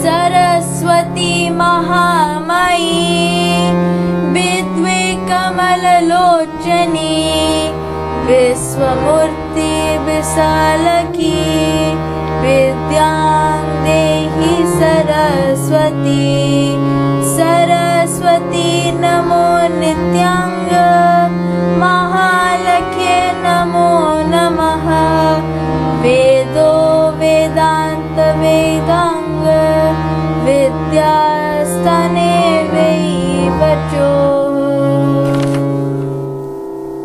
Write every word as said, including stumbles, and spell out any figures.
सरस्वती महामयी विद्वे कमललोचनी विश्वमूर्ति विशालकी विद्यां देहि सरस्वती सरस्वती नमो नित्याङ्ग महालक्ष्ये नमो नमः वेदो वेदान्त वेद